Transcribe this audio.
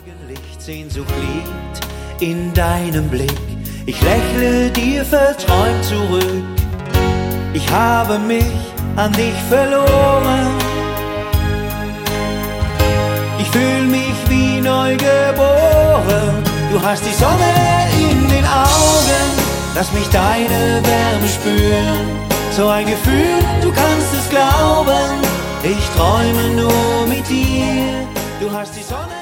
Morgenlicht, Sehnsucht liegt in deinem Blick. Ich lächle dir verträumt zurück. Ich habe mich an dich verloren. Ich fühl mich wie neu geboren. Du hast die Sonne in den Augen. Lass mich deine Wärme spüren. So ein Gefühl, du kannst es glauben. Ich träume nur mit dir. Du hast die Sonne